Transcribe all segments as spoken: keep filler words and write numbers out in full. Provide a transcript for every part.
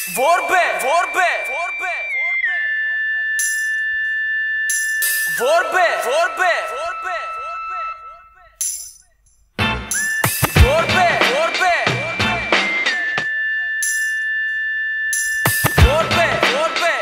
Vorbe, vorbe, vorbe, vorbe, vorbe, vorbe, vorbe, vorbe, vorbe, vorbe.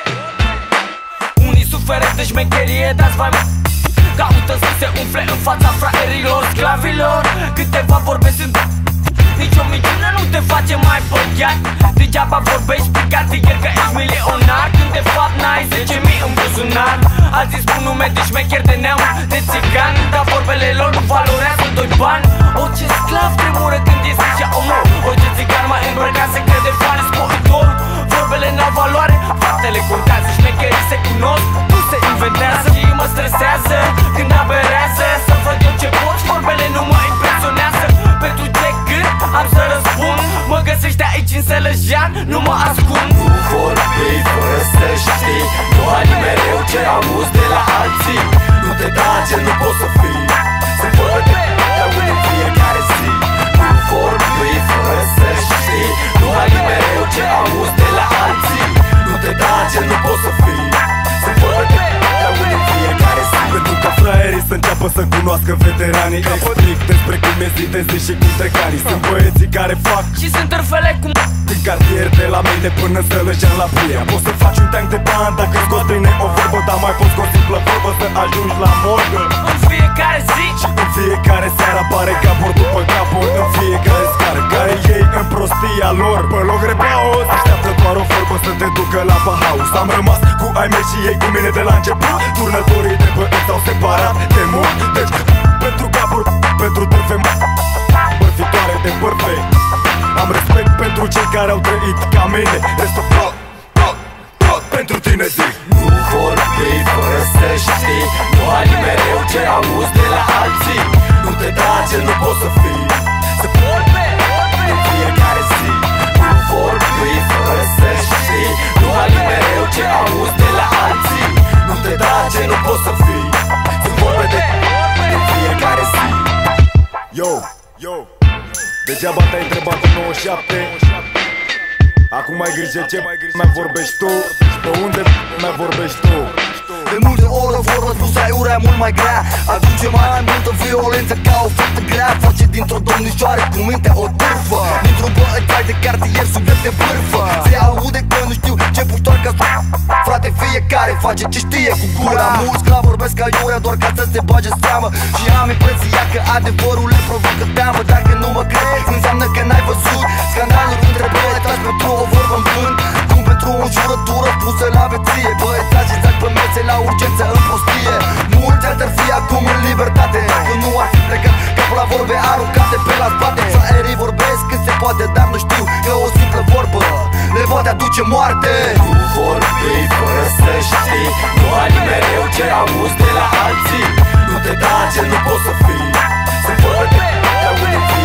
Unii suferă de șmecherie, dați mai caută să se umfle în fața fraierilor, sclavilor. Câteva vorbe sunt, nici o minciună nu te face mai băiat. Degeaba vorbești pe cartier că ești milionar, când de fapt n-ai zece mii în buzunar. Alții spun nume de șmecher, de neam, de țigan, dar vorbele lor nu valorează doi bani. Orice sclav tremură când e zicea omor. Orice țigan mai îmbrăcat se crede fane sporitorul. Vorbele n-au valoare, faptele contează. Șmecherii se cunosc, nu se inventează. Și mă stresează când aberează. Să văd eu ce pot, vorbele nu mă impresionează. Pentru ce cât am să răspund, mă găsești aici în Sălăjean, nu mă ascund. Nu vorbi fără să știi, nu ai mereu ce auzi de la alții. Nu te da ce nu poți să fii, sunt vorbe de aud în fiecare zi. Nu vorbi fără să știi, nu ai mereu ce auzi de la alții. Nu te da ce nu poți să fii, sunt vorbe de aud în fiecare zi. Pentru ca fraierii să înceapă să cunoască veteranii, explic despre cum e zi de zi și cum trecanii. Sunt băieții care fac și sunt târfele cum din cartier, de la mine până în Sălăjean la Plia. Poți să faci un tank de bani dacă scoți bine o vorbă, dar mai poți cu o simplă vorbă să ajungi la morgă. În fiecare zi și în fiecare seară apare capul după capul, în fiecare scară care iei în prostia lor. Pe loc repaus, așteaptă doar o vorbă să te ducă la Bahaus. Am rămas cu ai mei și ei cu mine de la început. Turnătorii de băieți s-au separat de mult. Deci pentru capuri, pentru târfe, bărfitoare de bărfe. Am respect pentru cei care au trăit ca mine. Restul tot, tot, tot pentru tine zic. Nu vorbi fără să știi, nu ai mereu ce auzi de la alții. Nu te da ce nu poți să fii, să vorbe în fiecare zi. Nu vorbi fără să știi, nu ai mereu ce auzi de la alții. Nu te da ce nu poți să fii, să vorbe de în fiecare zi. Yo, yo, degeaba te-ai întrebat în nouăzeci și șapte. Acum ai grijă ce mai vorbești tu, pe unde mai vorbești tu. De multe ori o vorbă spusă aiurea mult mai grea, aduce mai multă violență ca o faptă grea. Face dintr-o domnișoară cu minte o târfă, dintr-o băiețai de cartier subiect de vârfă. Se aude că nu știu ce puștoarcă. Frate, fiecare face ce știe cu gura. Mulți clar vorbesc aiurea doar ca să se bage seamă. Și am impresia că adevărul le provocă teamă. Dacă nu mă crezi, înseamnă că n-ai văzut scandaluri între băiețași pentru o vorbă în vânt, cum pentru o jurătură pusă la veție. Băiețași zac pe mese la urgență în prostie. Mulți ar fi acum în libertate, că nu ar fi plecat capul la vorbe aruncate pe la spate. Fraierii vorbesc cât se poate, dar nu știu că o simplă vorbă le poate aduce moarte. Nu vorbi fără să știi, nu ai mereu ce auzi de la alții. Nu te da ce nu poți să fii, sunt vorbe de aud în fiecare zi.